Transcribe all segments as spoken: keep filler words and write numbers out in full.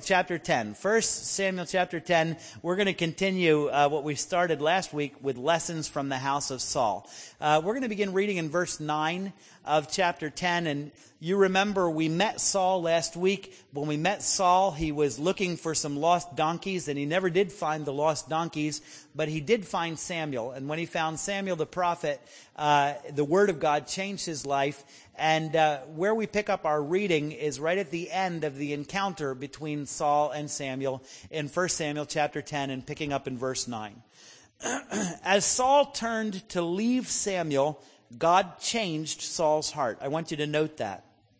chapter ten. First Samuel chapter ten. We're going to continue uh, what we started last week with lessons from the house of Saul. Uh, we're going to begin reading in verse nine of chapter ten. And you remember we met Saul last week. When we met Saul, he was looking for some lost donkeys, and he never did find the lost donkeys, but he did find Samuel. And when he found Samuel the prophet, uh, the word of God changed his life. And uh, where we pick up our reading is right at the end of the encounter between Saul and Samuel in First Samuel chapter ten, and picking up in verse nine. As Saul turned to leave Samuel, God changed Saul's heart. I want you to note that.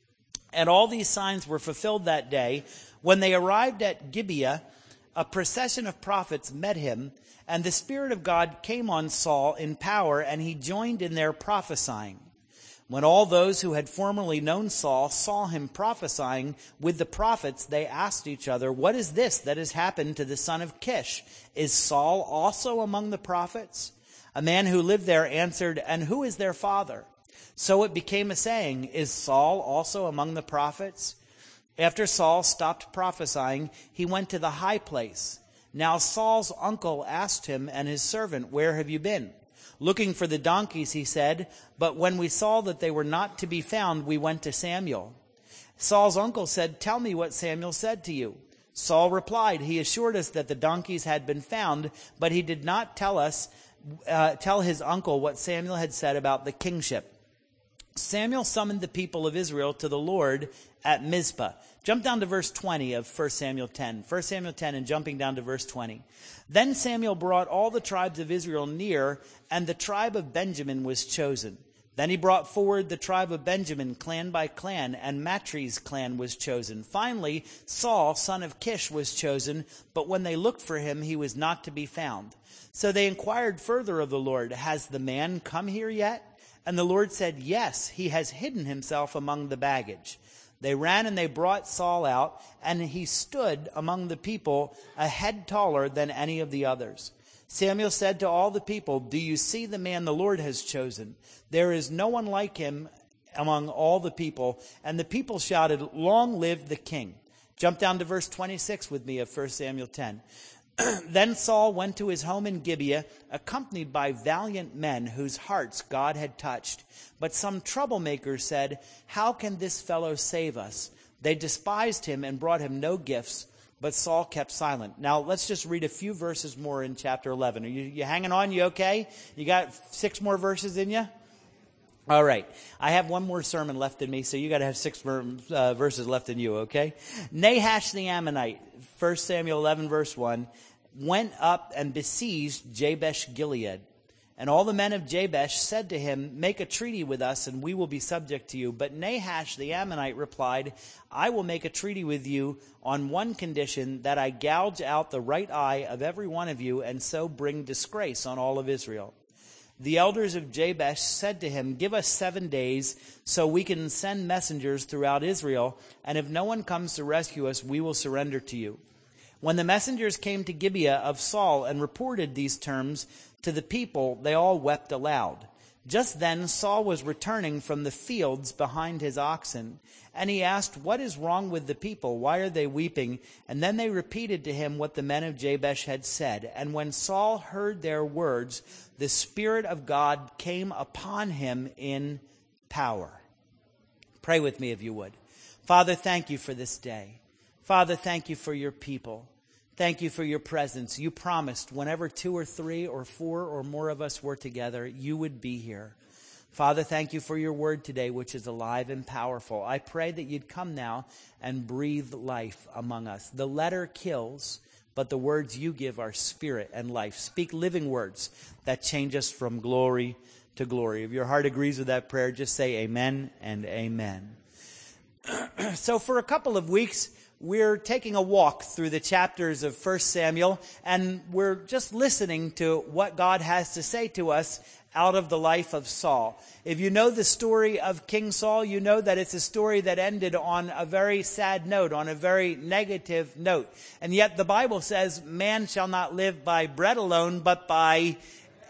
And all these signs were fulfilled that day. When they arrived at Gibeah, a procession of prophets met him, and the Spirit of God came on Saul in power, and he joined in their prophesying. When all those who had formerly known Saul saw him prophesying with the prophets, they asked each other, "What is this that has happened to the son of Kish? Is Saul also among the prophets?" A man who lived there answered, "And who is their father?" So it became a saying, "Is Saul also among the prophets?" After Saul stopped prophesying, he went to the high place. Now Saul's uncle asked him and his servant, "Where have you been?" "Looking for the donkeys," he said, "but when we saw that they were not to be found, we went to Samuel." Saul's uncle said, "Tell me what Samuel said to you." Saul replied, "He assured us that the donkeys had been found, but he did not tell us, uh, tell his uncle what Samuel had said about the kingship." Samuel summoned the people of Israel to the Lord at Mizpah. Jump down to verse twenty of First Samuel ten. First Samuel ten, and jumping down to verse twenty. Then Samuel brought all the tribes of Israel near, and the tribe of Benjamin was chosen. Then he brought forward the tribe of Benjamin, clan by clan, and Matri's clan was chosen. Finally, Saul, son of Kish, was chosen, but when they looked for him, he was not to be found. So they inquired further of the Lord, "Has the man come here yet?" And the Lord said, "Yes, he has hidden himself among the baggage." They ran and they brought Saul out, and he stood among the people a head taller than any of the others. Samuel said to all the people, "Do you see the man the Lord has chosen? There is no one like him among all the people." And the people shouted, "Long live the king." Jump down to verse twenty-six with me of First Samuel ten. Then Saul went to his home in Gibeah, accompanied by valiant men whose hearts God had touched. But some troublemakers said, "How can this fellow save us?" They despised him and brought him no gifts, but Saul kept silent. Now let's just read a few verses more in chapter eleven. Are you, you hanging on? You okay? You got six more verses in you? All right. I have one more sermon left in me, so you got to have six uh, verses left in you, okay? Nahash the Ammonite, First Samuel eleven, verse one, went up and besieged Jabesh Gilead. And all the men of Jabesh said to him, "Make a treaty with us, and we will be subject to you." But Nahash the Ammonite replied, "I will make a treaty with you on one condition, that I gouge out the right eye of every one of you, and so bring disgrace on all of Israel." The elders of Jabesh said to him, "Give us seven days so we can send messengers throughout Israel, and if no one comes to rescue us, we will surrender to you." When the messengers came to Gibeah of Saul and reported these terms to the people, they all wept aloud. Just then Saul was returning from the fields behind his oxen, and he asked, "What is wrong with the people? Why are they weeping?" And then they repeated to him what the men of Jabesh had said. And when Saul heard their words, the Spirit of God came upon him in power. Pray with me if you would. Father, thank you for this day. Father, thank you for your people. Thank you for your presence. You promised whenever two or three or four or more of us were together, you would be here. Father, thank you for your word today, which is alive and powerful. I pray that you'd come now and breathe life among us. The letter kills, but the words you give are spirit and life. Speak living words that change us from glory to glory. If your heart agrees with that prayer, just say amen and amen. So for a couple of weeks, we're taking a walk through the chapters of First Samuel, and we're just listening to what God has to say to us out of the life of Saul. If you know the story of King Saul, you know that it's a story that ended on a very sad note, on a very negative note. And yet the Bible says, man shall not live by bread alone, but by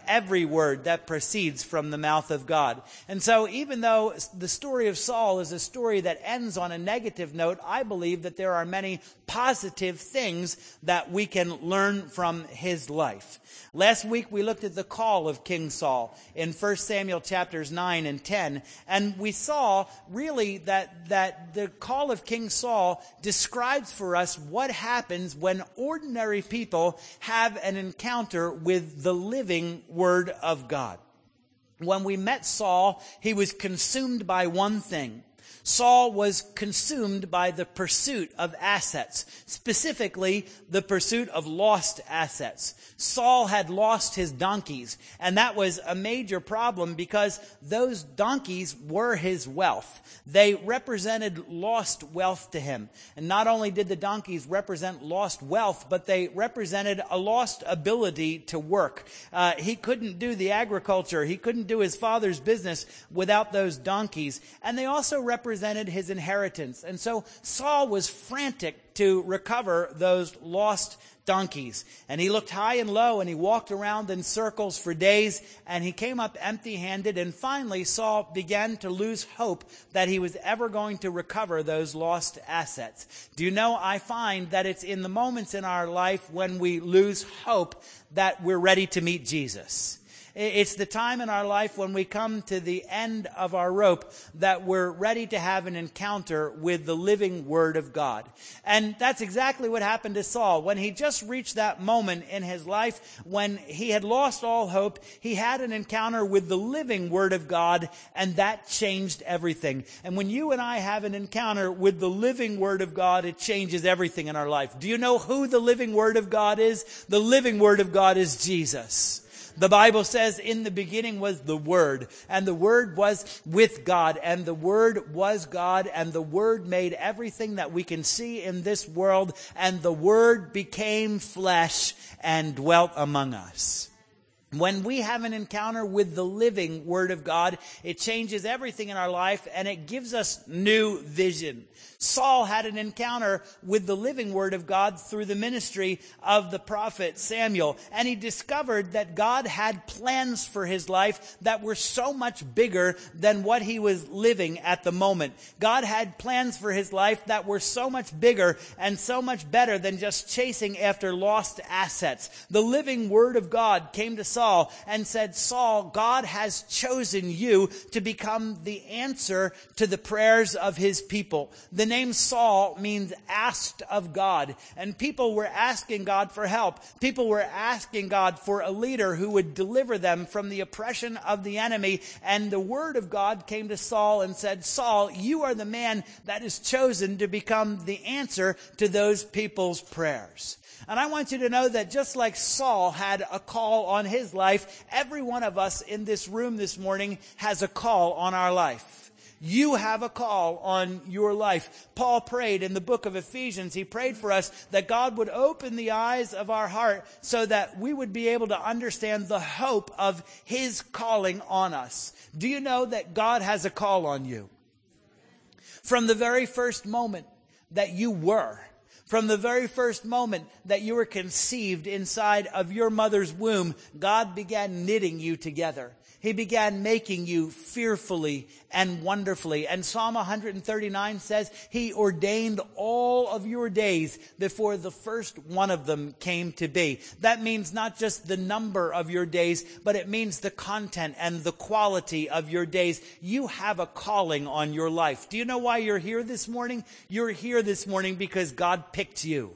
every word that proceeds from the mouth of God. And so even though the story of Saul is a story that ends on a negative note, I believe that there are many positive things that we can learn from his life. Last week we looked at the call of King Saul in First Samuel chapters nine and ten, and we saw really that, that the call of King Saul describes for us what happens when ordinary people have an encounter with the living Word of God. When we met Saul, he was consumed by one thing. Saul was consumed by the pursuit of assets, specifically the pursuit of lost assets. Saul had lost his donkeys, and that was a major problem because those donkeys were his wealth. They represented lost wealth to him. And not only did the donkeys represent lost wealth, but they represented a lost ability to work. Uh, he couldn't do the agriculture. He couldn't do his father's business without those donkeys. And they also represented his inheritance. And so Saul was frantic to recover those lost donkeys. And he looked high and low, and he walked around in circles for days, and he came up empty-handed. And finally, Saul began to lose hope that he was ever going to recover those lost assets. Do you know, I find that it's in the moments in our life when we lose hope that we're ready to meet Jesus. It's the time in our life when we come to the end of our rope that we're ready to have an encounter with the living Word of God. And that's exactly what happened to Saul. When he just reached that moment in his life when he had lost all hope, he had an encounter with the living Word of God, and that changed everything. And when you and I have an encounter with the living Word of God, it changes everything in our life. Do you know who the living Word of God is? The living Word of God is Jesus. The Bible says, in the beginning was the Word, and the Word was with God, and the Word was God, and the Word made everything that we can see in this world, and the Word became flesh and dwelt among us. When we have an encounter with the living Word of God, it changes everything in our life, and it gives us new vision. Saul had an encounter with the living Word of God through the ministry of the prophet Samuel, and he discovered that God had plans for his life that were so much bigger than what he was living at the moment. God had plans for his life that were so much bigger and so much better than just chasing after lost assets. The living Word of God came to Saul and said, Saul, God has chosen you to become the answer to the prayers of his people. The name Saul means asked of God, and people were asking God for help. People were asking God for a leader who would deliver them from the oppression of the enemy, and the Word of God came to Saul and said, Saul, you are the man that is chosen to become the answer to those people's prayers. And I want you to know that just like Saul had a call on his life, every one of us in this room this morning has a call on our life. You have a call on your life. Paul prayed in the book of Ephesians. He prayed for us that God would open the eyes of our heart so that we would be able to understand the hope of his calling on us. Do you know that God has a call on you? From the very first moment that you were, from the very first moment that you were conceived inside of your mother's womb, God began knitting you together. He began making you fearfully and wonderfully. And Psalm one thirty-nine says, He ordained all of your days before the first one of them came to be. That means not just the number of your days, but it means the content and the quality of your days. You have a calling on your life. Do you know why you're here this morning? You're here this morning because God picked you.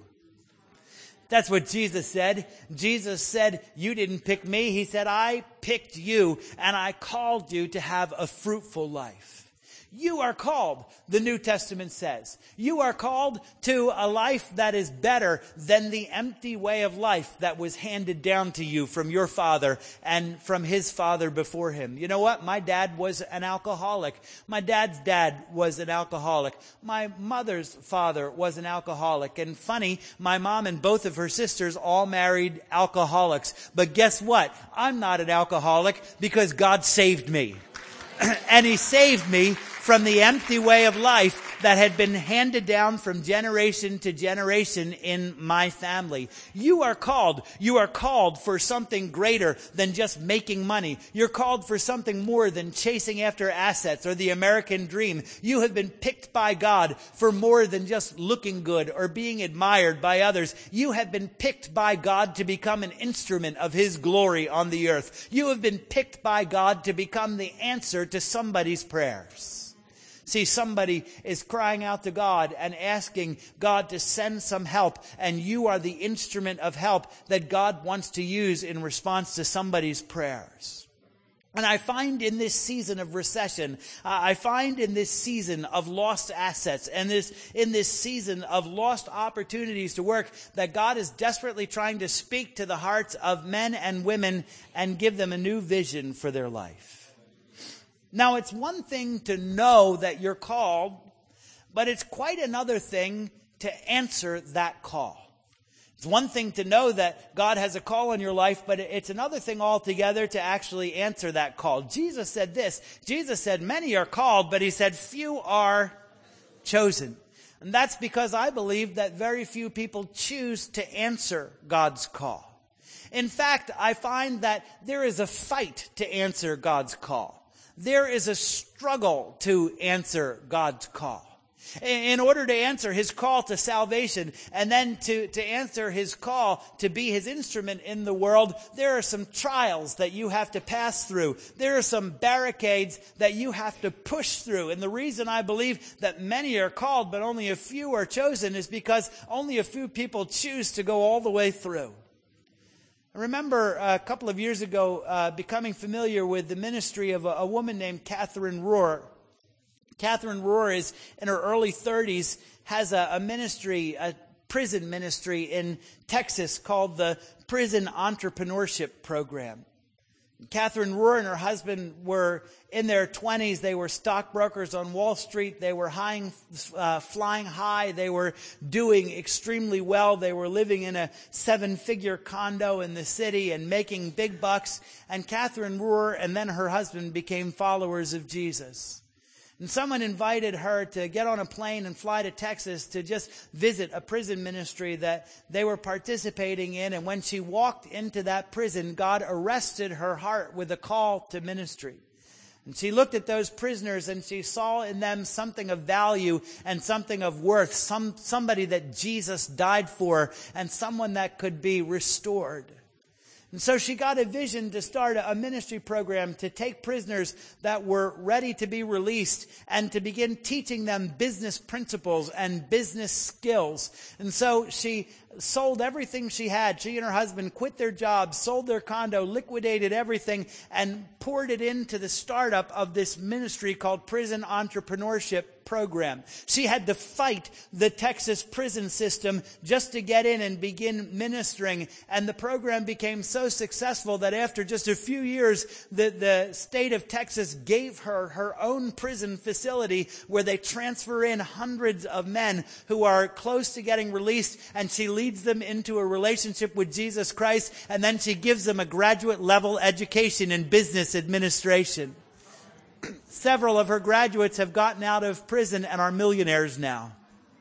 That's what Jesus said. Jesus said, you didn't pick me. He said, I picked you and I called you to have a fruitful life. You are called, the New Testament says. You are called to a life that is better than the empty way of life that was handed down to you from your father and from his father before him. You know what? My dad was an alcoholic. My dad's dad was an alcoholic. My mother's father was an alcoholic. And funny, my mom and both of her sisters all married alcoholics. But guess what? I'm not an alcoholic because God saved me. And He saved me from the empty way of life that had been handed down from generation to generation in my family. You are called. You are called for something greater than just making money. You're called for something more than chasing after assets or the American dream. You have been picked by God for more than just looking good or being admired by others. You have been picked by God to become an instrument of His glory on the earth. You have been picked by God to become the answer to somebody's prayers. See, somebody is crying out to God and asking God to send some help, and you are the instrument of help that God wants to use in response to somebody's prayers. And I find in this season of recession, uh, I find in this season of lost assets and this in this season of lost opportunities to work, that God is desperately trying to speak to the hearts of men and women and give them a new vision for their life. Now, it's one thing to know that you're called, but it's quite another thing to answer that call. It's one thing to know that God has a call in your life, but it's another thing altogether to actually answer that call. Jesus said this. Jesus said, many are called, but He said, few are chosen. And that's because I believe that very few people choose to answer God's call. In fact, I find that there is a fight to answer God's call. There is a struggle to answer God's call. In order to answer His call to salvation and then to, to answer His call to be His instrument in the world, there are some trials that you have to pass through. There are some barricades that you have to push through. And the reason I believe that many are called but only a few are chosen is because only a few people choose to go all the way through. I remember a couple of years ago uh, becoming familiar with the ministry of a, a woman named Catherine Rohr. Catherine Rohr is in her early thirties, has a, a ministry, a prison ministry in Texas called the Prison Entrepreneurship Program. Catherine Rohr and her husband were in their twenties. They were stockbrokers on Wall Street. They were high, uh, flying high. They were doing extremely well. They were living in a seven-figure condo in the city and making big bucks. And Catherine Rohr and then her husband became followers of Jesus. And someone invited her to get on a plane and fly to Texas to just visit a prison ministry that they were participating in. And when she walked into that prison, God arrested her heart with a call to ministry. And she looked at those prisoners and she saw in them something of value and something of worth, some somebody that Jesus died for and someone that could be restored. And so she got a vision to start a ministry program to take prisoners that were ready to be released and to begin teaching them business principles and business skills. And so she sold everything she had. She and her husband quit their jobs, sold their condo, liquidated everything, and poured it into the startup of this ministry called Prison Entrepreneurship Program. She had to fight the Texas prison system just to get in and begin ministering. And the program became so successful that after just a few years, the, the state of Texas gave her her own prison facility where they transfer in hundreds of men who are close to getting released, and she leads them into a relationship with Jesus Christ, and then she gives them a graduate level education in business administration. Several of her graduates have gotten out of prison and are millionaires now.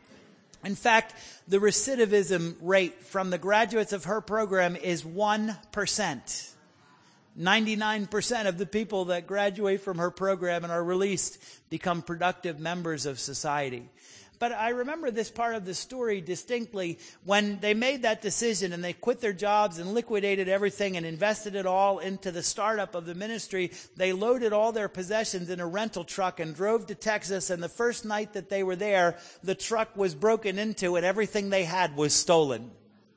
In fact, the recidivism rate from the graduates of her program is one percent. ninety-nine percent of the people that graduate from her program and are released become productive members of society. But I remember this part of the story distinctly when they made that decision and they quit their jobs and liquidated everything and invested it all into the startup of the ministry. They loaded all their possessions in a rental truck and drove to Texas. And the first night that they were there, the truck was broken into and everything they had was stolen.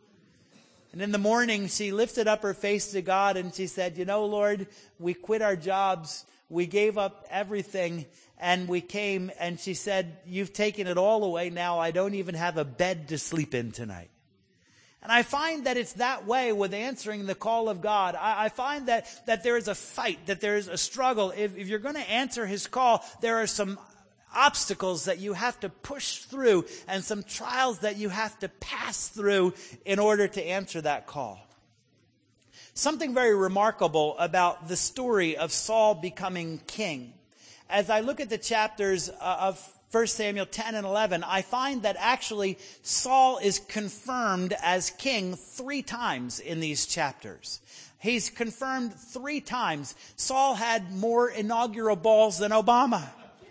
And in the morning, she lifted up her face to God and she said, "You know, Lord, we quit our jobs. We gave up everything. And we came," and she said, "You've taken it all away now. I don't even have a bed to sleep in tonight." And I find that it's that way with answering the call of God. I, I find that, that there is a fight, that there is a struggle. If, if you're going to answer His call, there are some obstacles that you have to push through and some trials that you have to pass through in order to answer that call. Something very remarkable about the story of Saul becoming king. As I look at the chapters of First Samuel ten and eleven, I find that actually Saul is confirmed as king three times in these chapters. He's confirmed three times. Saul had more inaugural balls than Obama.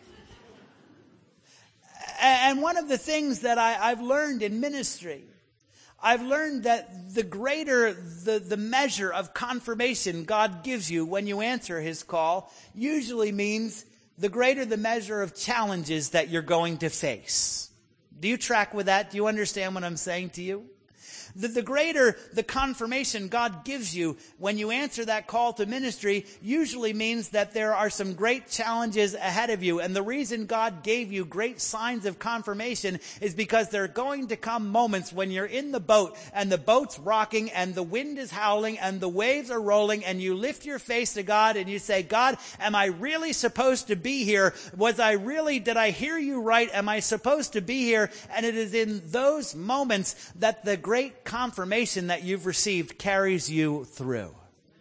And one of the things that I, I've learned in ministry, I've learned that the greater the, the measure of confirmation God gives you when you answer his call usually means the greater the measure of challenges that you're going to face. Do you track with that? Do you understand what I'm saying to you? The, the greater the confirmation God gives you when you answer that call to ministry usually means that there are some great challenges ahead of you. And the reason God gave you great signs of confirmation is because there are going to come moments when you're in the boat and the boat's rocking and the wind is howling and the waves are rolling and you lift your face to God and you say, God, am I really supposed to be here? Was I really, did I hear you right? Am I supposed to be here? And it is in those moments that the great confirmation that you've received carries you through.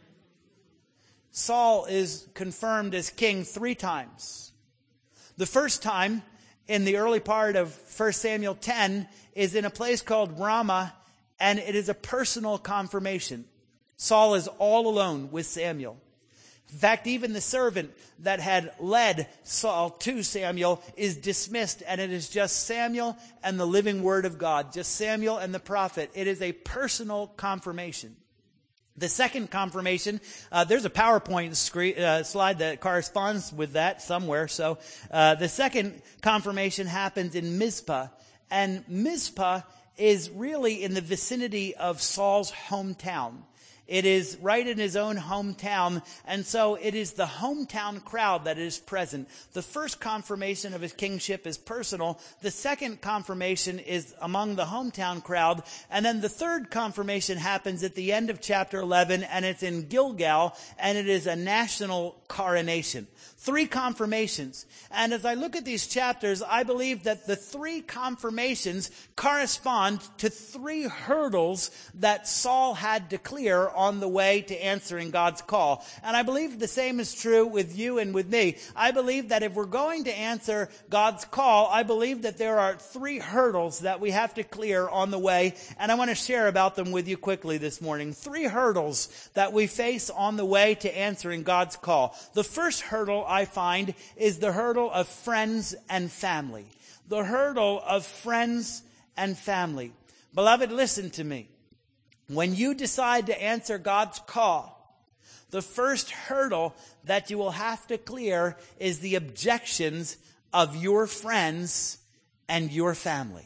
Saul is confirmed as king three times. The first time in the early part of First Samuel ten is in a place called Ramah, and it is a personal confirmation. Saul is all alone with Samuel. In fact, even the servant that had led Saul to Samuel is dismissed, and it is just Samuel and the living word of God, just Samuel and the prophet. It is a personal confirmation. The second confirmation, uh, there's a PowerPoint screen, uh, slide that corresponds with that somewhere. So uh, the second confirmation happens in Mizpah, and Mizpah is really in the vicinity of Saul's hometown. It is right in his own hometown, and so it is the hometown crowd that is present. The first confirmation of his kingship is personal. The second confirmation is among the hometown crowd. And then the third confirmation happens at the end of chapter eleven, and it's in Gilgal, and it is a national coronation. Three confirmations. And as I look at these chapters, I believe that the three confirmations correspond to three hurdles that Saul had to clear on the way to answering God's call. And I believe the same is true with you and with me. I believe that if we're going to answer God's call, I believe that there are three hurdles that we have to clear on the way. And I want to share about them with you quickly this morning. Three hurdles that we face on the way to answering God's call. The first hurdle I find is the hurdle of friends and family. The hurdle of friends and family. Beloved, listen to me. When you decide to answer God's call, the first hurdle that you will have to clear is the objections of your friends and your family.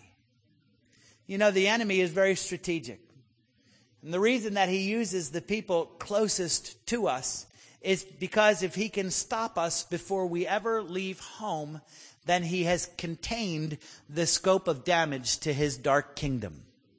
You know, the enemy is very strategic. And the reason that he uses the people closest to us is because if he can stop us before we ever leave home, then he has contained the scope of damage to his dark kingdom.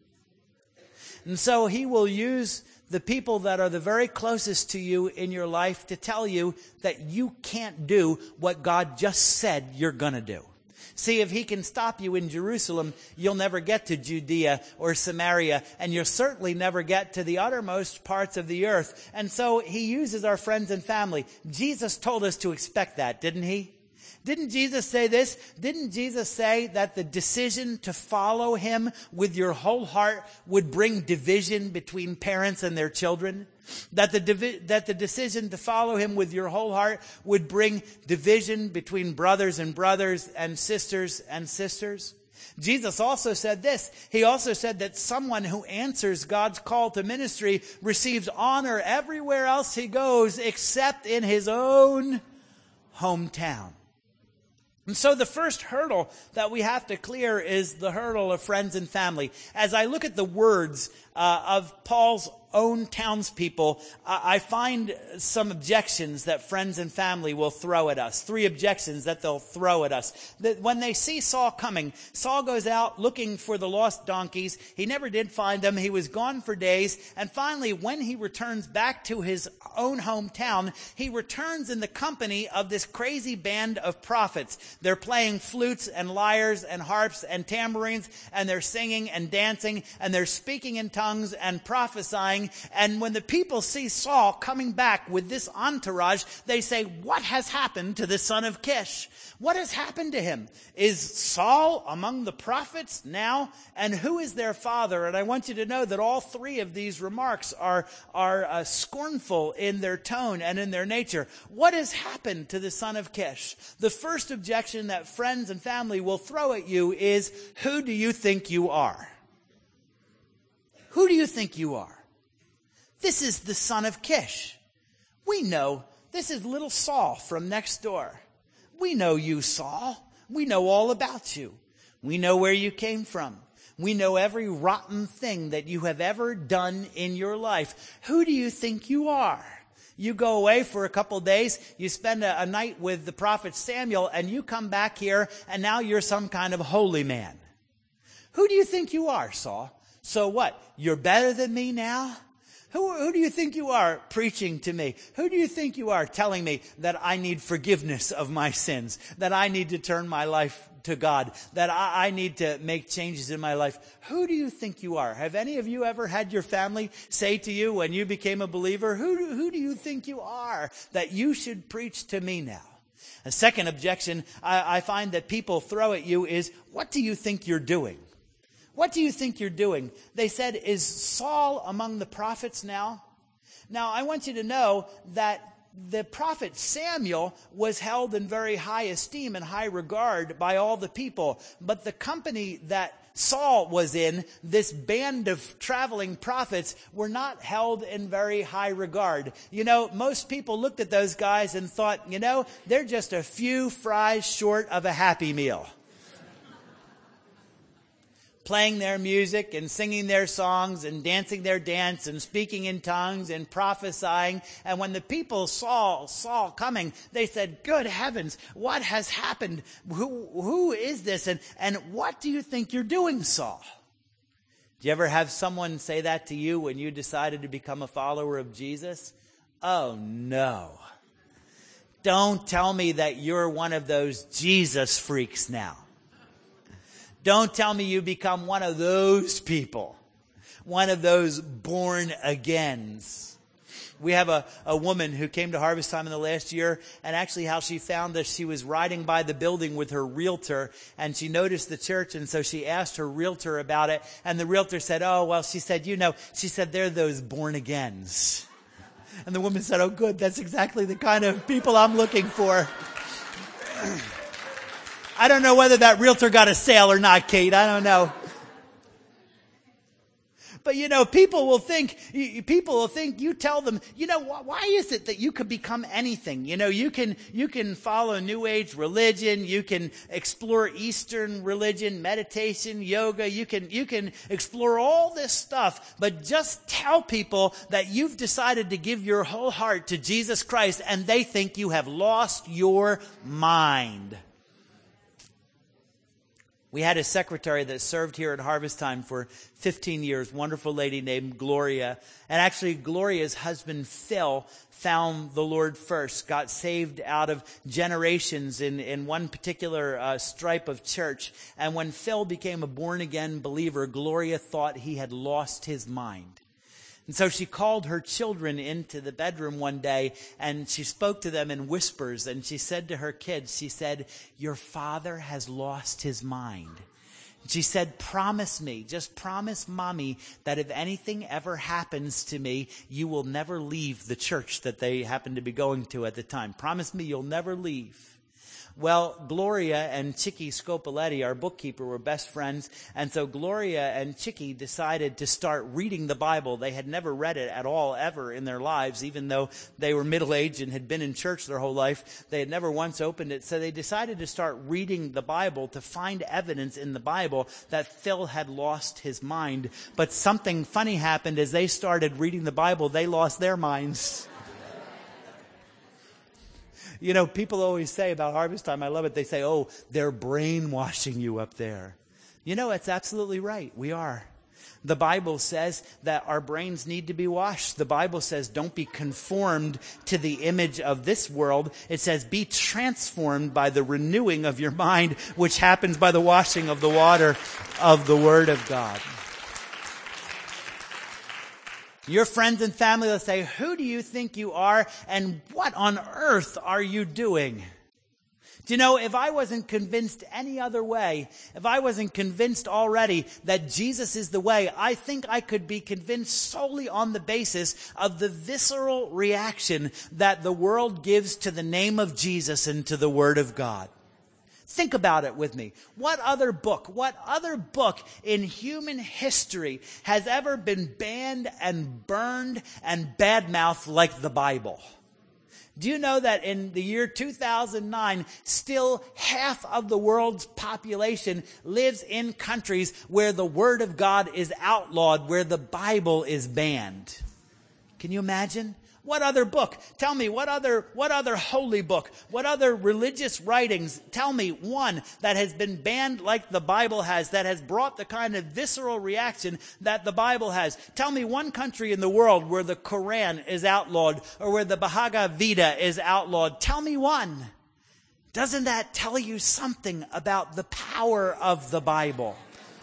And so he will use the people that are the very closest to you in your life to tell you that you can't do what God just said you're going to do. See, if he can stop you in Jerusalem, you'll never get to Judea or Samaria, and you'll certainly never get to the uttermost parts of the earth. And so he uses our friends and family. Jesus told us to expect that, didn't he? Didn't Jesus say this? Didn't Jesus say that the decision to follow him with your whole heart would bring division between parents and their children? That the divi- that the decision to follow him with your whole heart would bring division between brothers and brothers and sisters and sisters? Jesus also said this. He also said that someone who answers God's call to ministry receives honor everywhere else he goes except in his own hometown. And so the first hurdle that we have to clear is the hurdle of friends and family. As I look at the words uh, of Paul's own townspeople, uh, I find some objections that friends and family will throw at us. Three objections that they'll throw at us. That when they see Saul coming, Saul goes out looking for the lost donkeys. He never did find them. He was gone for days. And finally, when he returns back to his own hometown, he returns in the company of this crazy band of prophets. They're playing flutes and lyres and harps and tambourines, and they're singing and dancing, and they're speaking in tongues and prophesying. prophesying. And when the people see Saul coming back with this entourage, they say, what has happened to the son of Kish? What has happened to him? Is Saul among the prophets now? And who is their father? And I want you to know that all three of these remarks are, are uh, scornful in their tone and in their nature. What has happened to the son of Kish? The first objection that friends and family will throw at you is, who do you think you are? Who do you think you are? This is the son of Kish. We know this is little Saul from next door. We know you, Saul. We know all about you. We know where you came from. We know every rotten thing that you have ever done in your life. Who do you think you are? You go away for a couple days, you spend a, a night with the prophet Samuel, and you come back here, and now you're some kind of holy man. Who do you think you are, Saul? So what? You're better than me now? Who, who do you think you are preaching to me? Who do you think you are telling me that I need forgiveness of my sins, that I need to turn my life to God, that I, I need to make changes in my life? Who do you think you are? Have any of you ever had your family say to you when you became a believer, who do, who do you think you are that you should preach to me now? A second objection I, I find that people throw at you is, what do you think you're doing? What do you think you're doing? They said, is Saul among the prophets now? Now, I want you to know that the prophet Samuel was held in very high esteem and high regard by all the people. But the company that Saul was in, this band of traveling prophets, were not held in very high regard. You know, most people looked at those guys and thought, you know, they're just a few fries short of a Happy Meal. Playing their music and singing their songs and dancing their dance and speaking in tongues and prophesying. And when the people saw Saul coming, they said, good heavens, what has happened? Who, who is this? And, and what do you think you're doing, Saul? Do you ever have someone say that to you when you decided to become a follower of Jesus? Oh, no. Don't tell me that you're one of those Jesus freaks now. Don't tell me you become one of those people, one of those born agains. We have a, a woman who came to Harvest Time in the last year, and actually how she found us, she was riding by the building with her realtor, and she noticed the church, and so she asked her realtor about it, and the realtor said, oh, well, she said, you know, she said, they're those born agains. And the woman said, oh, good, that's exactly the kind of people I'm looking for. I don't know whether that realtor got a sale or not, Kate. I don't know. But, you know, people will think, people will think, you tell them, you know, why is it that you could become anything? You know, you can, you can follow New Age religion. You can explore Eastern religion, meditation, yoga. You can, you can explore all this stuff, but just tell people that you've decided to give your whole heart to Jesus Christ, and they think you have lost your mind. We had a secretary that served here at Harvest Time for fifteen years, wonderful lady named Gloria. And actually, Gloria's husband, Phil, found the Lord first, got saved out of generations in, in one particular uh, stripe of church. And when Phil became a born-again believer, Gloria thought he had lost his mind. And so she called her children into the bedroom one day, and she spoke to them in whispers, and she said to her kids, she said, your father has lost his mind. And she said, promise me, just promise mommy that if anything ever happens to me, you will never leave the church that they happened to be going to at the time. Promise me you'll never leave. Well, Gloria and Chicky Scopoletti, our bookkeeper, were best friends. And so Gloria and Chicky decided to start reading the Bible. They had never read it at all, ever in their lives, even though they were middle-aged and had been in church their whole life. They had never once opened it. So they decided to start reading the Bible to find evidence in the Bible that Phil had lost his mind. But something funny happened as they started reading the Bible. They lost their minds. You know, people always say about Harvest Time, I love it, they say, oh, they're brainwashing you up there. You know, it's absolutely right. We are. The Bible says that our brains need to be washed. The Bible says don't be conformed to the image of this world. It says be transformed by the renewing of your mind, which happens by the washing of the water of the Word of God. Your friends and family will say, who do you think you are and what on earth are you doing? Do you know, if I wasn't convinced any other way, if I wasn't convinced already that Jesus is the way, I think I could be convinced solely on the basis of the visceral reaction that the world gives to the name of Jesus and to the Word of God. Think about it with me. What other book, what other book in human history has ever been banned and burned and badmouthed like the Bible? Do you know that in the year two thousand nine, still half of the world's population lives in countries where the Word of God is outlawed, where the Bible is banned? Can you imagine? What other book? Tell me, what other, what other holy book? What other religious writings? Tell me one that has been banned like the Bible has, that has brought the kind of visceral reaction that the Bible has. Tell me one country in the world where the Quran is outlawed or where the Bhagavad Gita is outlawed. Tell me one. Doesn't that tell you something about the power of the Bible?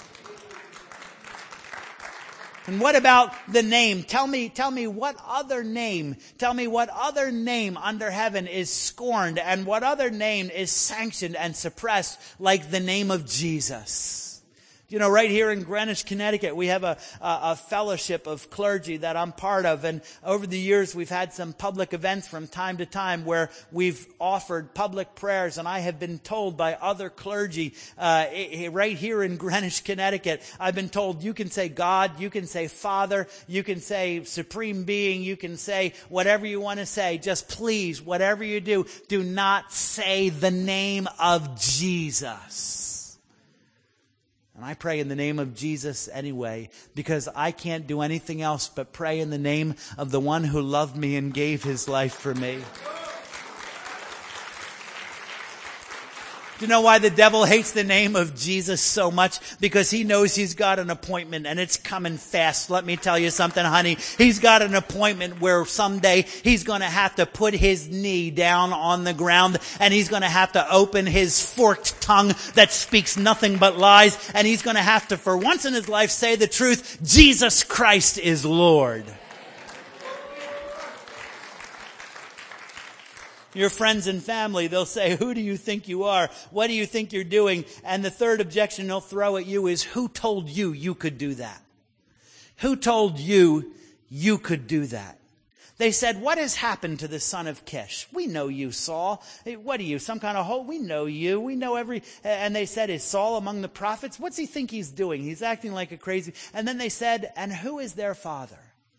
And what about the name? Tell me, tell me what other name, tell me what other name under heaven is scorned and what other name is sanctioned and suppressed like the name of Jesus. You know, right here in Greenwich, Connecticut, we have a, a, a fellowship of clergy that I'm part of. And over the years, we've had some public events from time to time where we've offered public prayers. And I have been told by other clergy uh, right here in Greenwich, Connecticut, I've been told you can say God, you can say Father, you can say Supreme Being, you can say whatever you want to say. Just please, whatever you do, do not say the name of Jesus. And I pray in the name of Jesus anyway, because I can't do anything else but pray in the name of the one who loved me and gave his life for me. Do you know why the devil hates the name of Jesus so much? Because he knows he's got an appointment and it's coming fast. Let me tell you something, honey. He's got an appointment where someday he's going to have to put his knee down on the ground and he's going to have to open his forked tongue that speaks nothing but lies. And he's going to have to, for once in his life, say the truth. Jesus Christ is Lord. Your friends and family, they'll say, who do you think you are? What do you think you're doing? And the third objection they'll throw at you is, who told you you could do that? Who told you you could do that? They said, what has happened to the son of Kish? We know you, Saul. What are you, some kind of hole? We know you. We know every... And they said, is Saul among the prophets? What's he think he's doing? He's acting like a crazy... And then they said, and who is their father?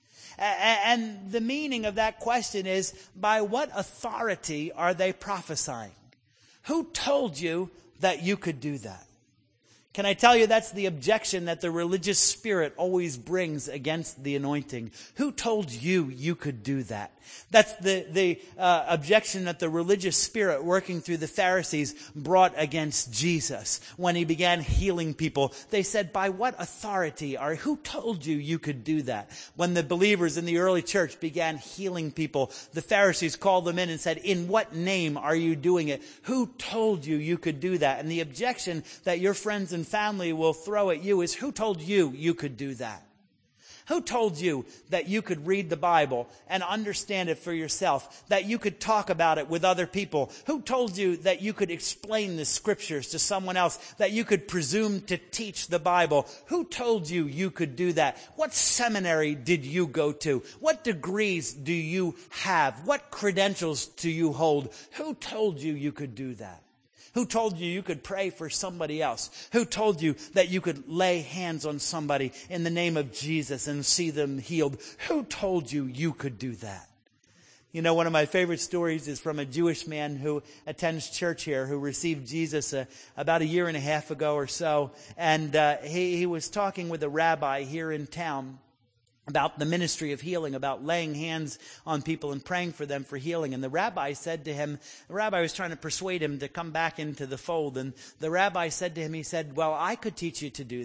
And the meaning of that question is, by what authority are they prophesying? Who told you that you could do that? Can I tell you that's the objection that the religious spirit always brings against the anointing? Who told you you could do that? That's the, the uh, objection that the religious spirit working through the Pharisees brought against Jesus when he began healing people. They said, by what authority are, who told you you could do that? When the believers in the early church began healing people, the Pharisees called them in and said, in what name are you doing it? Who told you you could do that? And the objection that your friends and family will throw at you is, who told you you could do that? Who told you that you could read the Bible and understand it for yourself, that you could talk about it with other people? Who told you that you could explain the scriptures to someone else, that you could presume to teach the Bible? Who told you you could do that? What seminary did you go to? What degrees do you have? What credentials do you hold? Who told you you could do that? Who told you you could pray for somebody else? Who told you that you could lay hands on somebody in the name of Jesus and see them healed? Who told you you could do that? You know, one of my favorite stories is from a Jewish man who attends church here, who received Jesus uh, about a year and a half ago or so. And uh, he, he was talking with a rabbi here in town about the ministry of healing, about laying hands on people and praying for them for healing. And the rabbi said to him, the rabbi was trying to persuade him to come back into the fold. And the rabbi said to him, he said, well, I could teach you to do that.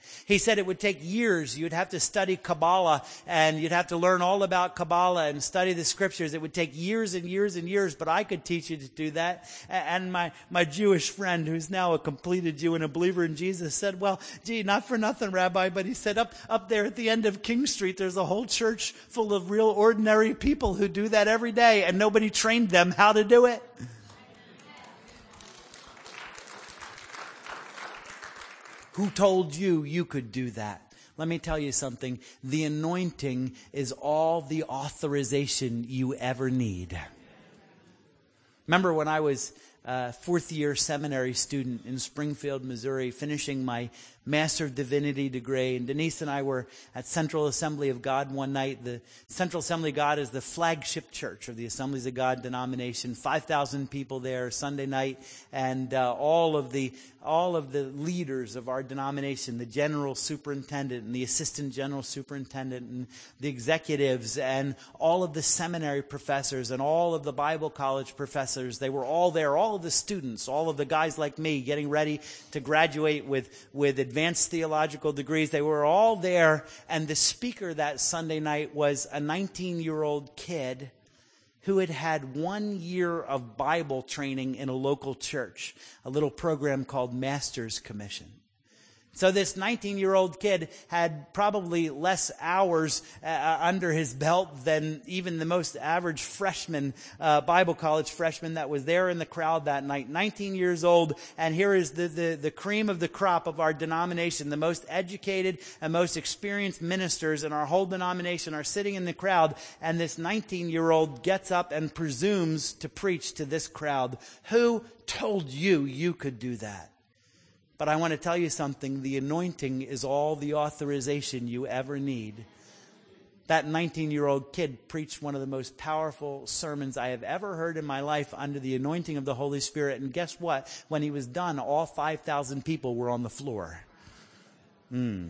He said it would take years. You'd have to study Kabbalah, and you'd have to learn all about Kabbalah and study the scriptures. It would take years and years and years, but I could teach you to do that. And my, my Jewish friend, who's now a completed Jew and a believer in Jesus, said, well, gee, not for nothing, Rabbi, but he said up, up there at the end of King Street, there's a whole church full of real ordinary people who do that every day, and nobody trained them how to do it. Who told you you could do that? Let me tell you something. The anointing is all the authorization you ever need. Remember when I was a fourth year seminary student in Springfield, Missouri, finishing my Master of Divinity degree, and Denise and I were at Central Assembly of God one night. The Central Assembly of God is the flagship church of the Assemblies of God denomination. five thousand people there Sunday night, and uh, all of the all of the leaders of our denomination, the general superintendent and the assistant general superintendent and the executives and all of the seminary professors and all of the Bible college professors, they were all there. All of the students, all of the guys like me getting ready to graduate with, with advanced theological degrees, they were all there. And the speaker that Sunday night was a nineteen-year-old kid who had had one year of Bible training in a local church, a little program called Master's Commission. So this nineteen-year-old kid had probably less hours uh, under his belt than even the most average freshman, uh, Bible college freshman that was there in the crowd that night. nineteen years old, and here is the, the, the cream of the crop of our denomination. The most educated and most experienced ministers in our whole denomination are sitting in the crowd, and this nineteen-year-old gets up and presumes to preach to this crowd. Who told you you could do that? But I want to tell you something. The anointing is all the authorization you ever need. That nineteen-year-old kid preached one of the most powerful sermons I have ever heard in my life under the anointing of the Holy Spirit. And guess what? When he was done, all five thousand people were on the floor. Mm.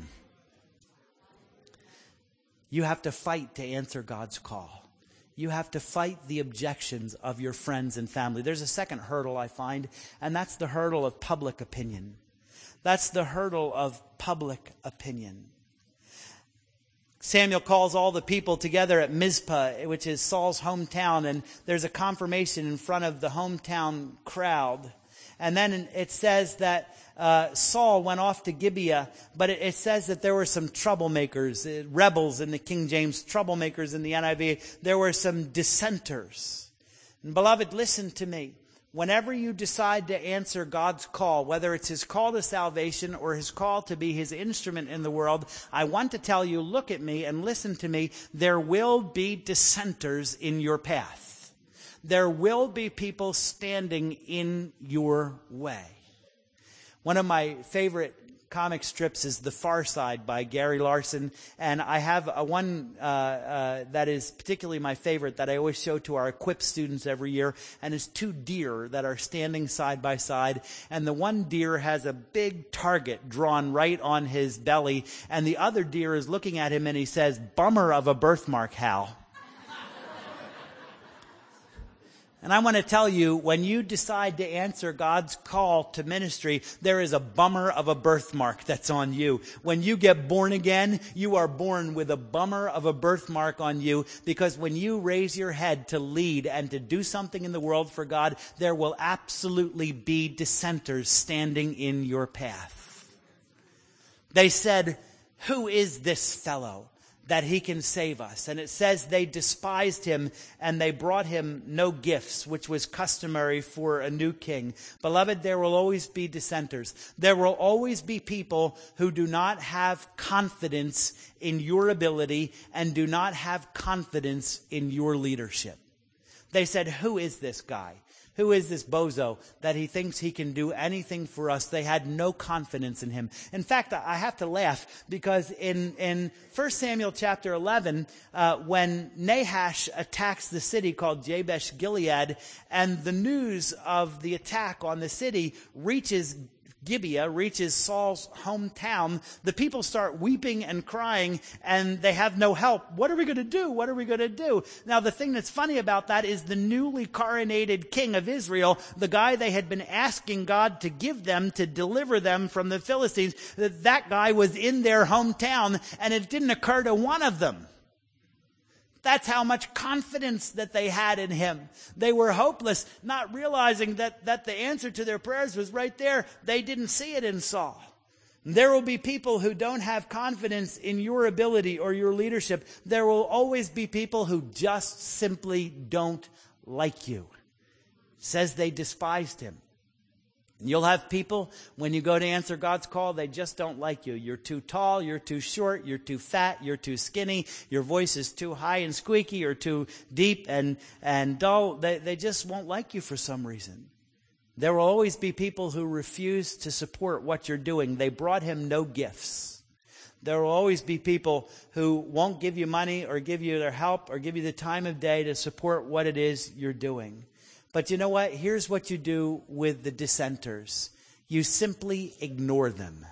You have to fight to answer God's call. You have to fight the objections of your friends and family. There's a second hurdle I find, and that's the hurdle of public opinion. That's the hurdle of public opinion. Samuel calls all the people together at Mizpah, which is Saul's hometown, and there's a confirmation in front of the hometown crowd. And then it says that uh, Saul went off to Gibeah, but it, it says that there were some troublemakers, uh, rebels in the King James, troublemakers in the N I V. There were some dissenters. And beloved, listen to me. Whenever you decide to answer God's call, whether it's his call to salvation or his call to be his instrument in the world, I want to tell you, look at me and listen to me. There will be dissenters in your path. There will be people standing in your way. One of my favorite comic strips is The Far Side by Gary Larson, and I have a one uh, uh, that is particularly my favorite that I always show to our Equip students every year, and it's two deer that are standing side by side, and the one deer has a big target drawn right on his belly, and the other deer is looking at him and he says, "Bummer of a birthmark, Hal." And I want to tell you, when you decide to answer God's call to ministry, there is a bummer of a birthmark that's on you. When you get born again, you are born with a bummer of a birthmark on you, because when you raise your head to lead and to do something in the world for God, there will absolutely be dissenters standing in your path. They said, "Who is this fellow that he can save us?" And it says they despised him and they brought him no gifts, which was customary for a new king. Beloved, there will always be dissenters. There will always be people who do not have confidence in your ability and do not have confidence in your leadership. They said, "Who is this guy? Who is this bozo that he thinks he can do anything for us?" They had no confidence in him. In fact, I have to laugh because in, in First Samuel chapter eleven, uh, when Nahash attacks the city called Jabesh Gilead, and the news of the attack on the city reaches Gibeah reaches Saul's hometown, the people start weeping and crying, and they have no help. What are we going to do? What are we going to do? Now, the thing that's funny about that is the newly coronated king of Israel, the guy they had been asking God to give them to deliver them from the Philistines, that that guy was in their hometown, and it didn't occur to one of them. That's how much confidence that they had in him. They were hopeless, not realizing that, that the answer to their prayers was right there. They didn't see it in Saul. There will be people who don't have confidence in your ability or your leadership. There will always be people who just simply don't like you. It says they despised him. And you'll have people, when you go to answer God's call, they just don't like you. You're too tall, you're too short, you're too fat, you're too skinny, your voice is too high and squeaky or too deep and, and dull. They, they just won't like you for some reason. There will always be people who refuse to support what you're doing. They brought him no gifts. There will always be people who won't give you money or give you their help or give you the time of day to support what it is you're doing. But you know what? Here's what you do with the dissenters. You simply ignore them.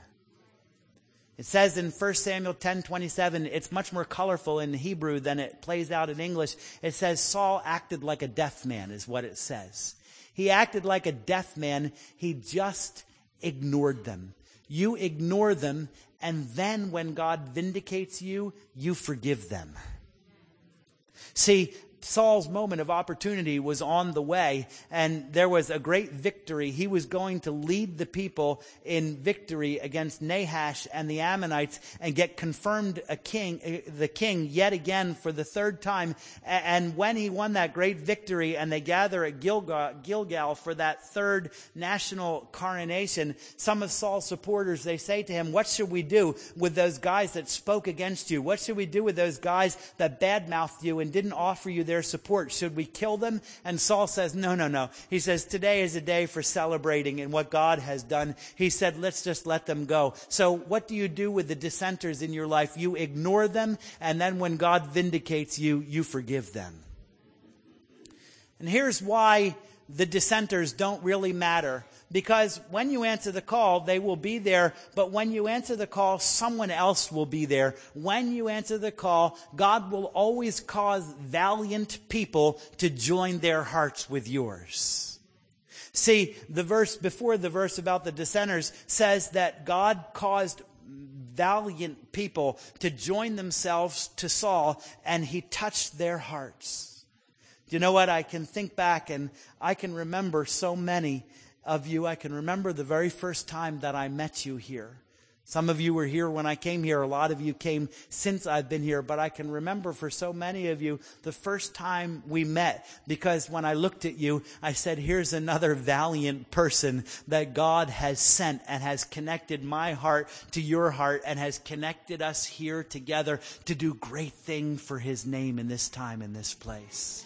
It says in First Samuel ten twenty-seven, it's much more colorful in Hebrew than it plays out in English. It says Saul acted like a deaf man, is what it says. He acted like a deaf man. He just ignored them. You ignore them, and then when God vindicates you, you forgive them. See, Saul's moment of opportunity was on the way, and there was a great victory. He was going to lead the people in victory against Nahash and the Ammonites and get confirmed a king, the king yet again for the third time. And when he won that great victory and they gather at Gilgal, Gilgal for that third national coronation, some of Saul's supporters, they say to him, what should we do with those guys that spoke against you? What should we do with those guys that badmouthed you and didn't offer you their support? Should we kill them? And Saul says, no, no, no. He says, today is a day for celebrating in what God has done. He said, let's just let them go. So what do you do with the dissenters in your life? You ignore them, and then when God vindicates you, you forgive them. And here's why the dissenters don't really matter. Because when you answer the call, they will be there. But when you answer the call, someone else will be there. When you answer the call, God will always cause valiant people to join their hearts with yours. See, the verse before the verse about the dissenters says that God caused valiant people to join themselves to Saul, and he touched their hearts. Do you know what? I can think back, and I can remember so many of you. I can remember the very first time that I met you here. Some of you were here when I came here. A lot of you came since I've been here. But I can remember for so many of you the first time we met. Because when I looked at you, I said, here's another valiant person that God has sent and has connected my heart to your heart and has connected us here together to do great things for his name in this time, in this place.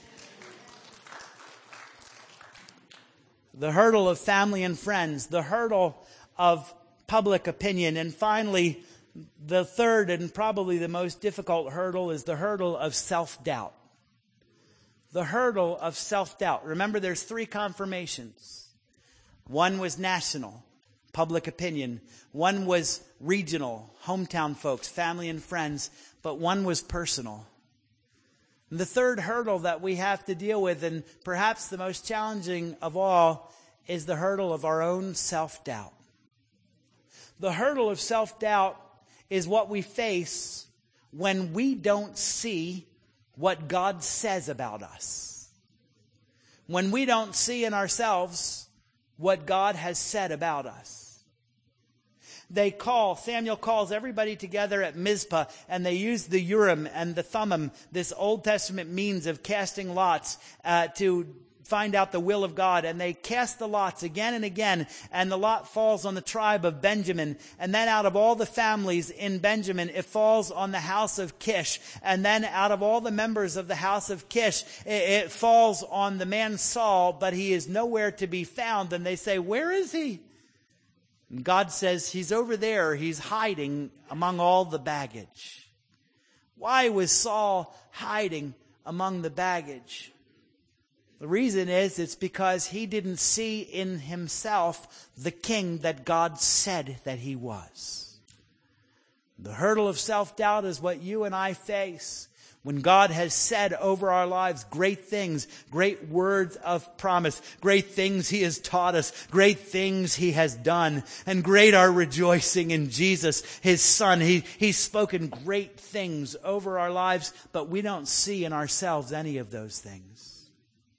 The hurdle of family and friends, the hurdle of public opinion, and finally, the third and probably the most difficult hurdle is the hurdle of self-doubt. The hurdle of self-doubt. Remember, there's three confirmations. One was national, public opinion. One was regional, hometown folks, family and friends. But one was personal. And the third hurdle that we have to deal with, and perhaps the most challenging of all, is the hurdle of our own self-doubt. The hurdle of self-doubt is what we face when we don't see what God says about us. When we don't see in ourselves what God has said about us. They call, Samuel calls everybody together at Mizpah, and they use the Urim and the Thummim, this Old Testament means of casting lots, uh, to find out the will of God. And they cast the lots again and again, and the lot falls on the tribe of Benjamin. And then out of all the families in Benjamin, it falls on the house of Kish. And then out of all the members of the house of Kish, it, it falls on the man Saul, but he is nowhere to be found. And they say, where is he? And God says, he's over there. He's hiding among all the baggage. Why was Saul hiding among the baggage? The reason is it's because he didn't see in himself the king that God said that he was. The hurdle of self-doubt is what you and I face when God has said over our lives great things, great words of promise, great things he has taught us, great things he has done, and great our rejoicing in Jesus, his son. He, he's spoken great things over our lives, but we don't see in ourselves any of those things.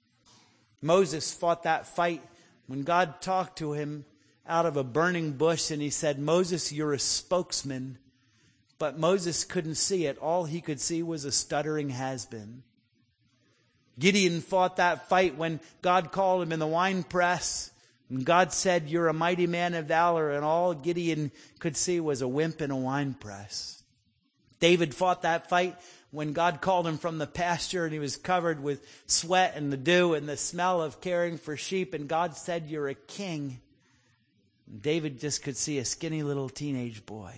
Moses fought that fight when God talked to him out of a burning bush and he said, Moses, you're a spokesman. But Moses couldn't see it. All he could see was a stuttering has-been. Gideon fought that fight when God called him in the wine press. And God said, you're a mighty man of valor. And all Gideon could see was a wimp in a wine press. David fought that fight when God called him from the pasture and he was covered with sweat and the dew and the smell of caring for sheep. And God said, you're a king. And David just could see a skinny little teenage boy.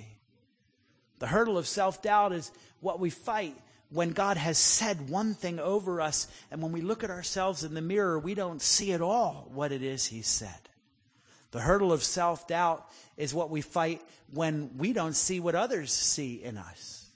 The hurdle of self-doubt is what we fight when God has said one thing over us, and when we look at ourselves in the mirror, we don't see at all what it is he said. The hurdle of self-doubt is what we fight when we don't see what others see in us.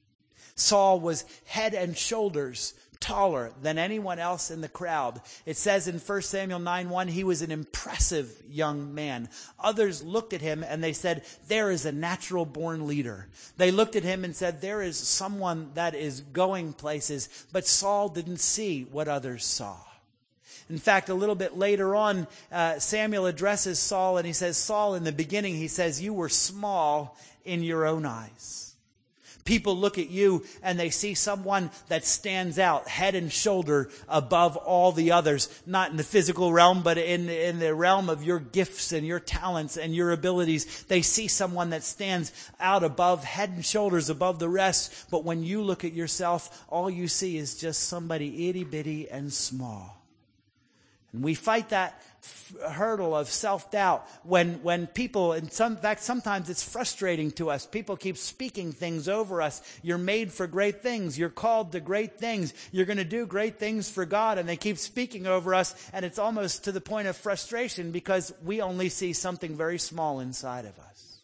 Saul was head and shoulders taller than anyone else in the crowd. It says in First Samuel nine one, he was an impressive young man. Others looked at him and they said, there is a natural born leader. They looked at him and said, there is someone that is going places. But Saul didn't see what others saw. In fact, a little bit later on, uh, Samuel addresses Saul and he says, Saul, in the beginning, he says, you were small in your own eyes. People look at you and they see someone that stands out head and shoulder above all the others, not in the physical realm, but in, in the realm of your gifts and your talents and your abilities. They see someone that stands out above, head and shoulders above the rest. But when you look at yourself, all you see is just somebody itty bitty and small. And we fight that hurdle of self-doubt when when people, in some fact, sometimes it's frustrating to us. People keep speaking things over us. You're made for great things. You're called to great things. You're going to do great things for God. And they keep speaking over us. And it's almost to the point of frustration because we only see something very small inside of us.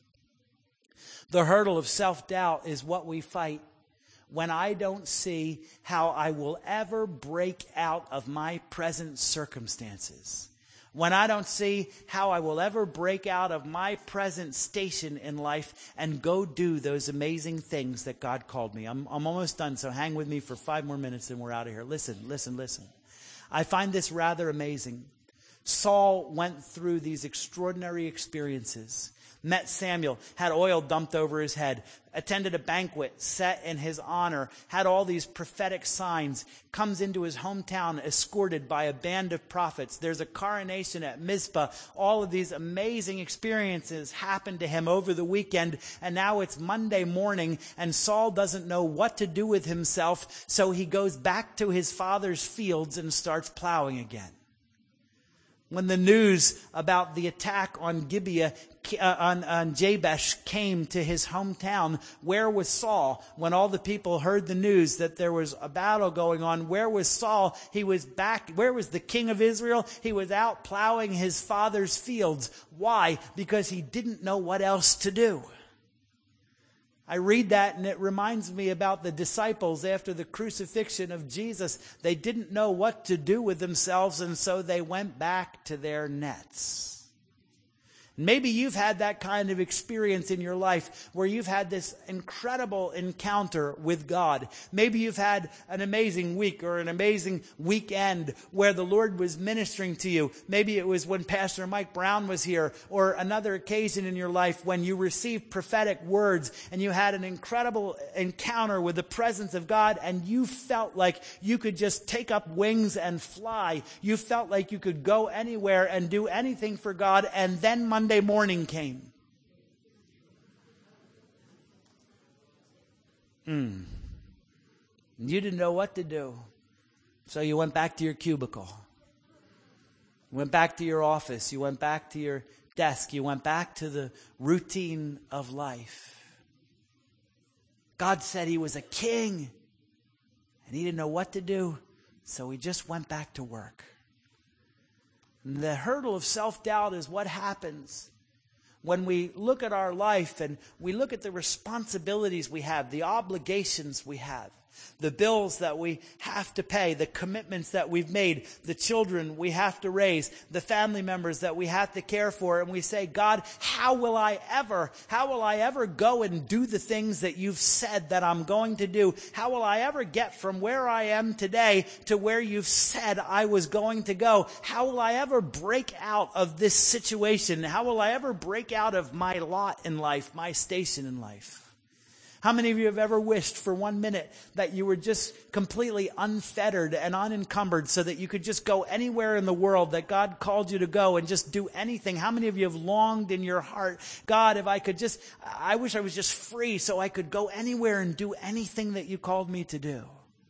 The hurdle of self-doubt is what we fight when I don't see how I will ever break out of my present circumstances. When I don't see how I will ever break out of my present station in life and go do those amazing things that God called me. I'm, I'm almost done, so hang with me for five more minutes and we're out of here. Listen, listen, listen. I find this rather amazing. Saul went through these extraordinary experiences. Met Samuel, had oil dumped over his head, attended a banquet set in his honor, had all these prophetic signs, comes into his hometown escorted by a band of prophets. There's a coronation at Mizpah. All of these amazing experiences happened to him over the weekend, and now it's Monday morning, and Saul doesn't know what to do with himself, so he goes back to his father's fields and starts plowing again. When the news about the attack on Gibeah, uh, on, on Jabesh came to his hometown, where was Saul? When all the people heard the news that there was a battle going on, where was Saul? He was back. Where was the king of Israel? He was out plowing his father's fields. Why? Because he didn't know what else to do. I read that and it reminds me about the disciples after the crucifixion of Jesus. They didn't know what to do with themselves, and so they went back to their nets. Maybe you've had that kind of experience in your life where you've had this incredible encounter with God. Maybe you've had an amazing week or an amazing weekend where the Lord was ministering to you. Maybe it was when Pastor Mike Brown was here, or another occasion in your life when you received prophetic words and you had an incredible encounter with the presence of God and you felt like you could just take up wings and fly. You felt like you could go anywhere and do anything for God, and then Monday morning came. Mm. You didn't know what to do. So you went back to your cubicle. You went back to your office. You went back to your desk. You went back to the routine of life. God said he was a king, and he didn't know what to do. So he just went back to work. The hurdle of self-doubt is what happens when we look at our life and we look at the responsibilities we have, the obligations we have, the bills that we have to pay, the commitments that we've made, the children we have to raise, the family members that we have to care for. And we say, God, how will I ever, how will I ever go and do the things that you've said that I'm going to do? How will I ever get from where I am today to where you've said I was going to go? How will I ever break out of this situation? How will I ever break out of my lot in life, my station in life? How many of you have ever wished for one minute that you were just completely unfettered and unencumbered so that you could just go anywhere in the world that God called you to go and just do anything? How many of you have longed in your heart, God, if I could just, I wish I was just free so I could go anywhere and do anything that you called me to do?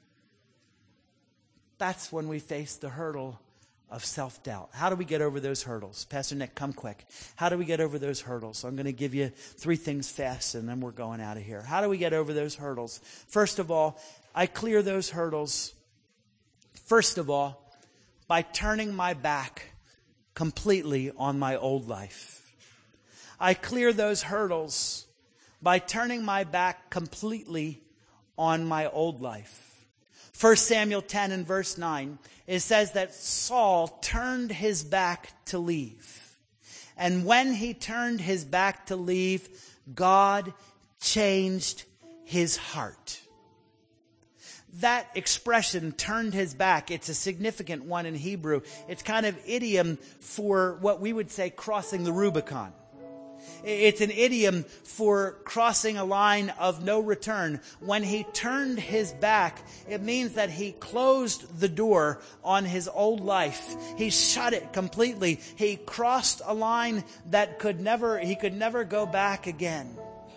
That's when we face the hurdle of self-doubt. How do we get over those hurdles? Pastor Nick, come quick. How do we get over those hurdles? So I'm going to give you three things fast and then we're going out of here. How do we get over those hurdles? First of all, I clear those hurdles, first of all, by turning my back completely on my old life. I clear those hurdles by turning my back completely on my old life. First Samuel ten and verse nine, it says that Saul turned his back to leave. And when he turned his back to leave, God changed his heart. That expression, turned his back, it's a significant one in Hebrew. It's kind of idiom for what we would say crossing the Rubicon. It's an idiom for crossing a line of no return. When he turned his back, it means that he closed the door on his old life. He shut it completely. He crossed a line that could never, he could never go back again.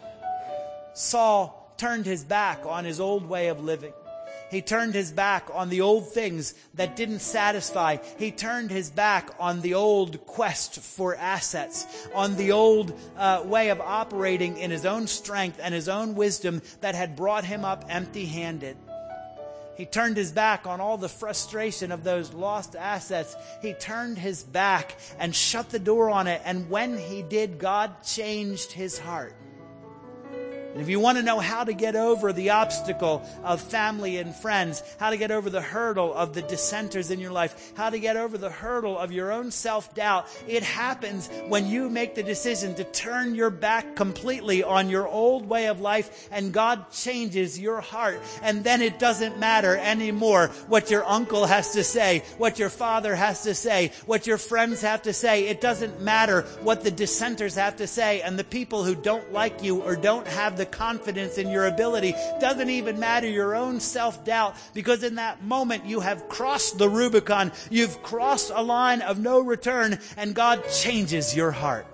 Saul turned his back on his old way of living. He turned his back on the old things that didn't satisfy. He turned his back on the old quest for assets, on the old uh, way of operating in his own strength and his own wisdom that had brought him up empty-handed. He turned his back on all the frustration of those lost assets. He turned his back and shut the door on it. And when he did, God changed his heart. And if you want to know how to get over the obstacle of family and friends, how to get over the hurdle of the dissenters in your life, how to get over the hurdle of your own self-doubt, it happens when you make the decision to turn your back completely on your old way of life and God changes your heart. And then it doesn't matter anymore what your uncle has to say, what your father has to say, what your friends have to say. It doesn't matter what the dissenters have to say and the people who don't like you or don't have the confidence in your ability. Doesn't even matter your own self-doubt, because in that moment you have crossed the Rubicon. You've crossed a line of no return and God changes your heart.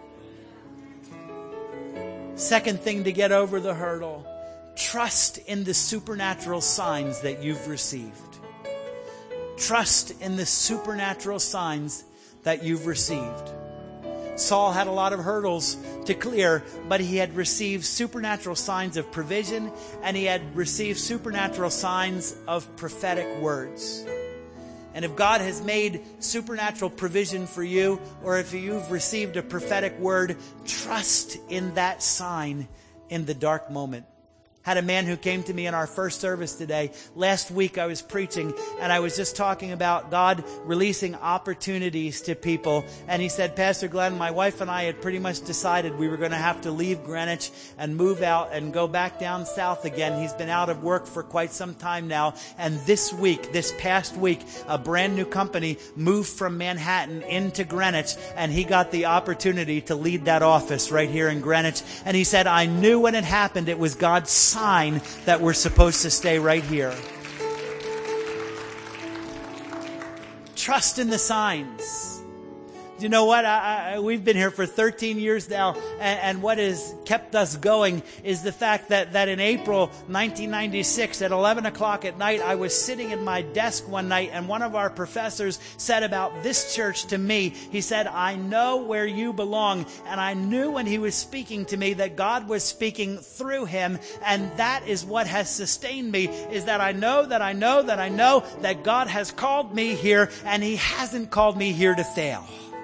Second thing to get over the hurdle, trust in the supernatural signs that you've received. Trust in the supernatural signs that you've received. Saul had a lot of hurdles to clear, but he had received supernatural signs of provision and he had received supernatural signs of prophetic words. And if God has made supernatural provision for you, or if you've received a prophetic word, trust in that sign in the dark moment. Had a man who came to me in our first service today. Last week I was preaching and I was just talking about God releasing opportunities to people. And he said, Pastor Glenn, my wife and I had pretty much decided we were going to have to leave Greenwich and move out and go back down south again. He's been out of work for quite some time now. And this week, this past week, a brand new company moved from Manhattan into Greenwich. And he got the opportunity to lead that office right here in Greenwich. And he said, I knew when it happened, it was God's sign that we're supposed to stay right here. Trust in the signs. you know what? I, I, we've been here for thirteen years now, and, and what has kept us going is the fact that, that in April nineteen ninety-six at eleven o'clock at night, I was sitting in my desk one night, and one of our professors said about this church to me, he said, I know where you belong. And I knew when he was speaking to me that God was speaking through him, and that is what has sustained me, is that I know that I know that I know that God has called me here, and he hasn't called me here to fail.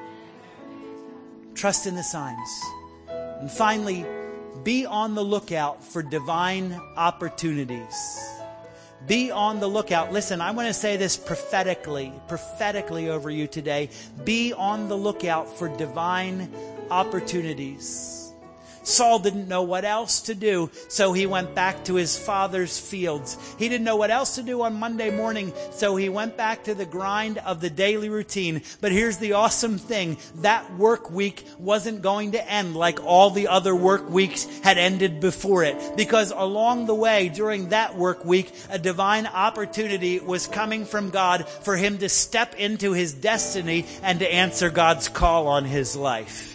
Trust in the signs. And finally, be on the lookout for divine opportunities. Be on the lookout. Listen, I want to say this prophetically, prophetically over you today. Be on the lookout for divine opportunities. Saul didn't know what else to do, so he went back to his father's fields. He didn't know what else to do on Monday morning, so he went back to the grind of the daily routine. But here's the awesome thing. That work week wasn't going to end like all the other work weeks had ended before it. Because along the way, during that work week, a divine opportunity was coming from God for him to step into his destiny and to answer God's call on his life.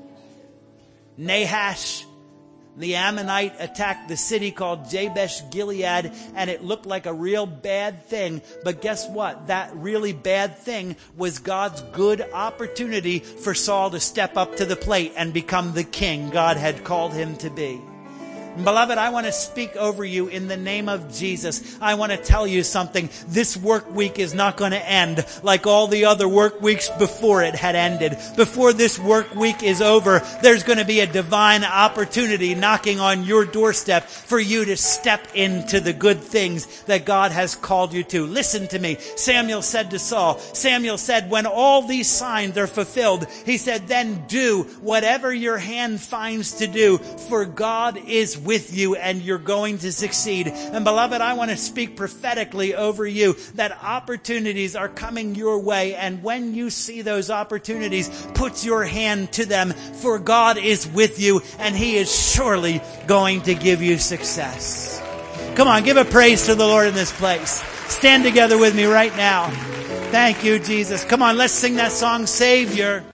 Nahash, the Ammonite, attacked the city called Jabesh Gilead, and it looked like a real bad thing. But guess what? That really bad thing was God's good opportunity for Saul to step up to the plate and become the king God had called him to be. Beloved, I want to speak over you in the name of Jesus. I want to tell you something. This work week is not going to end like all the other work weeks before it had ended. Before this work week is over, there's going to be a divine opportunity knocking on your doorstep for you to step into the good things that God has called you to. Listen to me. Samuel said to Saul, Samuel said, when all these signs are fulfilled, he said, then do whatever your hand finds to do, for God is with you and you're going to succeed. And beloved, I want to speak prophetically over you that opportunities are coming your way, and when you see those opportunities, put your hand to them, for God is with you and he is surely going to give you success. Come on, give a praise to the Lord in this place. Stand together with me right now. Thank you, Jesus. Come on, let's sing that song, Savior.